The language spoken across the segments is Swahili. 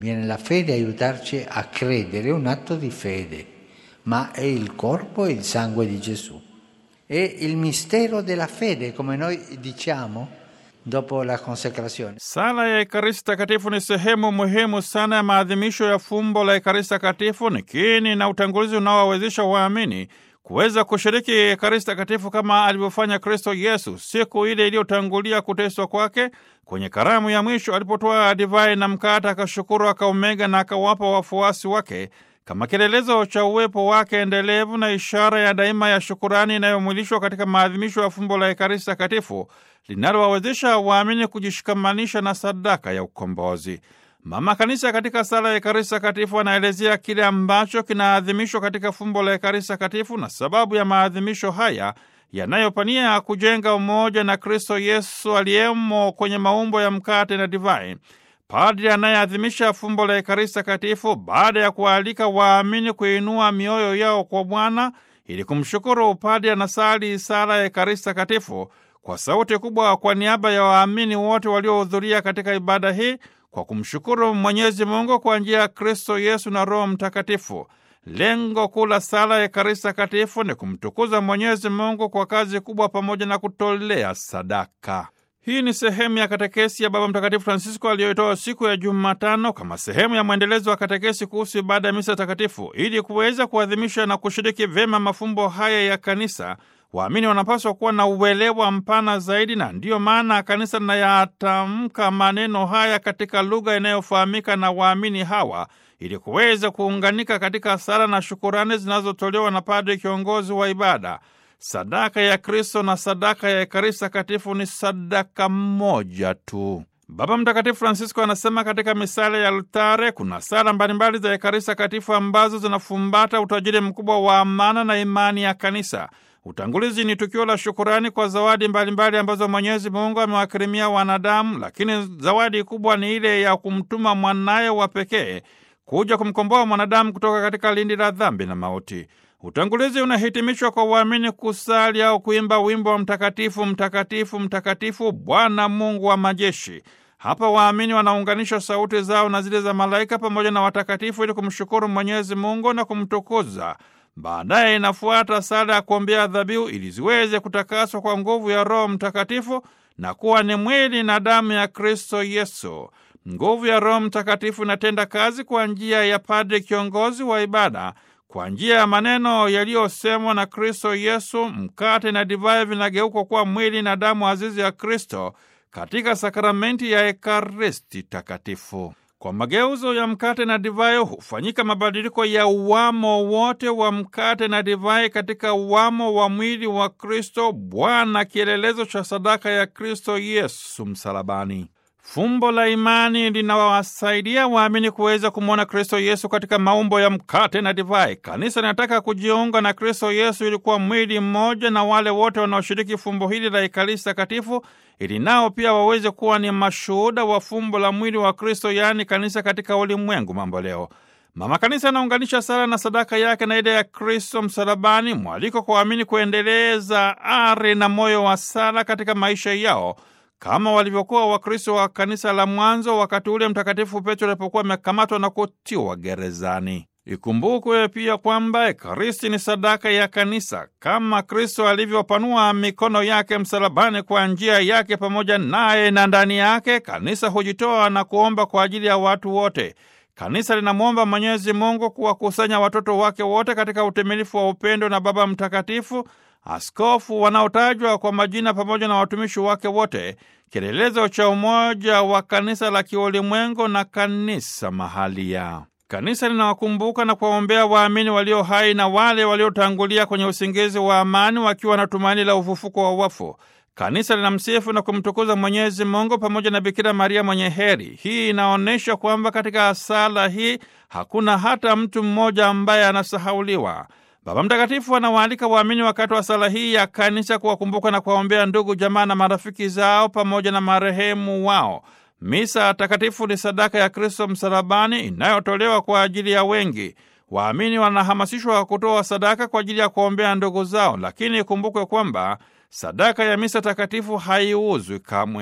Viene la fede a aiutarci a credere, è un atto di fede, ma è il corpo e il sangue di Gesù. È il mistero della fede, come noi diciamo dopo la consecrazione. Sala ya Ekaristi Takatifu ni sehemu muhimu sana ya maadhimisho ya fumbo la Ekaristi Takatifu. Ni kiini na utangulizi unaowawezesha waamini kuweza kushiriki Ekaristi Takatifu kama alivyofanya Kristo Yesu siku ile iliyotangulia kuteswa kwake. Kwenye karamu ya mwisho alipotoa divai na mkate, akashukuru, akaumega na akawapa wafuasi wake kama kielelezo cha uwepo wake endelevu na ishara ya daima ya shukurani inayomwilishwa katika maadhimisho ya fumbo la Ekaristi Takatifu linalowawezesha waamini kujishikamanisha na sadaka ya ukombozi. Mama Kanisa katika sala ya Ekaristi Takatifu anaelezea kile ambacho kinaadhimishwa katika fumbo la Ekaristi Takatifu na sababu ya maadhimisho haya yanayopania kujenga umoja na Kristo Yesu aliyemo kwenye maumbo ya mkate na divai. Padri anayeadhimisha fumbo la Ekaristi Takatifu, baada ya kuwaalika waamini kuinua mioyo yao kwa Bwana ili kumshukuru, padri anasali sala ya Ekaristi Takatifu kwa sauti kubwa kwa niaba ya waamini wote waliohudhuria katika ibada hii, kwa kumshukuru Mwenyezi Mungu kwa njia ya Kristo Yesu na Roho Mtakatifu. Lengo kuu la sala ya Ekaristi Takatifu ni kumtukuza Mwenyezi Mungu kwa kazi kubwa pamoja na kutolea sadaka. Hii ni sehemu ya katekesi ya Baba Mtakatifu Francisco aliyoitoa siku ya Jumatano kama sehemu ya mwendelezo wa katekesi kuhusu ibada ya misa takatifu. Ili kuweza kuadhimisha na kushiriki vyema mafumbo haya ya kanisa, waamini wanapaswa kuwa na uelewa mpana zaidi, na ndiyo maana kanisa linayatamka maneno haya katika lugha inayofahamika na waamini hawa, ili kuweza kuunganika katika sala na shukurani zinazotolewa na padri kiongozi wa ibada. Sadaka ya Kristo na sadaka ya Ekaristi Takatifu ni sadaka moja tu. Baba Mtakatifu Francisco anasema katika misala ya altare kuna sala mbalimbali za Ekaristi Takatifu ambazo zinafumbata utajiri mkubwa wa amana na imani ya kanisa. Utangulizi ni tukio la shukurani kwa zawadi mbalimbali ambazo Mwenyezi Mungu amewakirimia wanadamu, lakini zawadi kubwa ni ile ya kumtuma mwanaye wa pekee kuja kumkomboa mwanadamu kutoka katika lindi la dhambi na mauti. Utangulizi unahitimishwa kwa waamini kusali au kuimba wimbo wa mtakatifu, mtakatifu, mtakatifu, Bwana Mungu wa majeshi. Hapa waamini wanaunganisha sauti zao na zile za malaika pamoja na watakatifu ili kumshukuru Mwenyezi Mungu na kumtukuza. Baadaye inafuata sala ya kuombea dhabihu ili ziweze kutakaswa kwa nguvu ya Roho Mtakatifu na kuwa ni mwili na damu ya Kristo Yesu. Nguvu ya Roho Mtakatifu inatenda kazi kwa njia ya padri kiongozi wa ibada. Kwa njia ya maneno yaliyosemwa na Kristo Yesu, mkate na divai vinageuka kuwa mwili na damu azizi ya Kristo katika sakramenti ya Ekaristi Takatifu. Kwa mageuzo ya mkate na divai hufanyika mabadiliko ya uwamo wote wa mkate na divai katika uwamo wa mwili wa Kristo Bwana, kielelezo cha sadaka ya Kristo Yesu msalabani. Fumbo la imani linawasaidia waamini kuweza kumwona Kristo Yesu katika maumbo ya mkate na divai. Kanisa linataka kujiunga na Kristo Yesu ili kuwa mwili mmoja na wale wote wanaoshiriki fumbo hili la Ekaristi Takatifu, ili nao pia waweze kuwa ni mashuhuda wa fumbo la mwili wa Kristo, yaani kanisa katika ulimwengu mambo leo. Mama Kanisa anaunganisha sala na sadaka yake na ile ya Kristo msalabani, mwaliko kwa waamini kuendeleza ari na moyo wa sala katika maisha yao kama walivyokuwa Wakristo wa kanisa la mwanzo wakati ule Mtakatifu Petro alipokuwa amekamatwa na kutiwa gerezani. Ikumbukwe pia kwamba Ekaristi ni sadaka ya kanisa. Kama Kristo alivyopanua mikono yake msalabani kwa njia yake pamoja naye na ndani yake, kanisa hujitoa na kuomba kwa ajili ya watu wote. Kanisa linamwomba Mwenyezi Mungu kuwakusanya watoto wake wote katika utimilifu wa upendo na Baba Mtakatifu, askofu wanaotajwa kwa majina pamoja na watumishi wake wote, kielelezo cha umoja wa kanisa la kiulimwengu na kanisa mahalia. Kanisa linawakumbuka na kuwaombea waamini walio hai na wale waliotangulia kwenye usingizi wa amani wakiwa na tumaini la ufufuko wa wafu. Kanisa linamsifu na kumtukuza Mwenyezi Mungu pamoja na Bikira Maria mwenye heri. Hii inaonyesha kwamba katika sala hii hakuna hata mtu mmoja ambaye anasahauliwa. Baba Mtakatifu anawaalika waamini wakati wa sala hii ya kanisa kuwakumbuka na kuwaombea ndugu, jamaa na marafiki zao pamoja na marehemu wao. Misa takatifu ni sadaka ya Kristo msalabani inayotolewa kwa ajili ya wengi. Waamini wanahamasishwa kutoa sadaka kwa ajili ya kuombea ndugu zao, lakini ikumbukwe kwamba sadaka ya misa takatifu haiuzwi kamwe.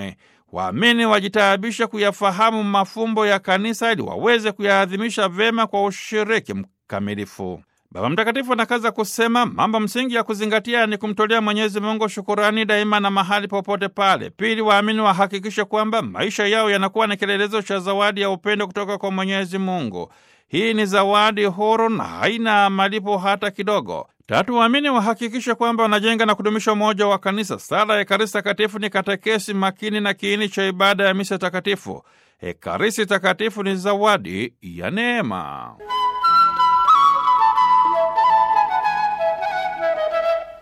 Waamini wajitaabisha kuyafahamu mafumbo ya kanisa ili waweze kuyaadhimisha vema kwa ushiriki mkamilifu. Baba Mtakatifu anakaza kusema mambo msingi ya kuzingatia ni kumtolea Mwenyezi Mungu shukurani daima na mahali popote pale. Pili, waamini wahakikishe kwamba maisha yao yanakuwa ni kielelezo cha zawadi ya upendo kutoka kwa Mwenyezi Mungu. Hii ni zawadi huru na haina malipo hata kidogo. Tatu, waamini wahakikishe kwamba wanajenga na kudumisha umoja wa kanisa. Sala ya Ekaristi Takatifu ni katekesi makini na kiini cha ibada ya misa takatifu. Ekaristi Takatifu ni zawadi ya neema.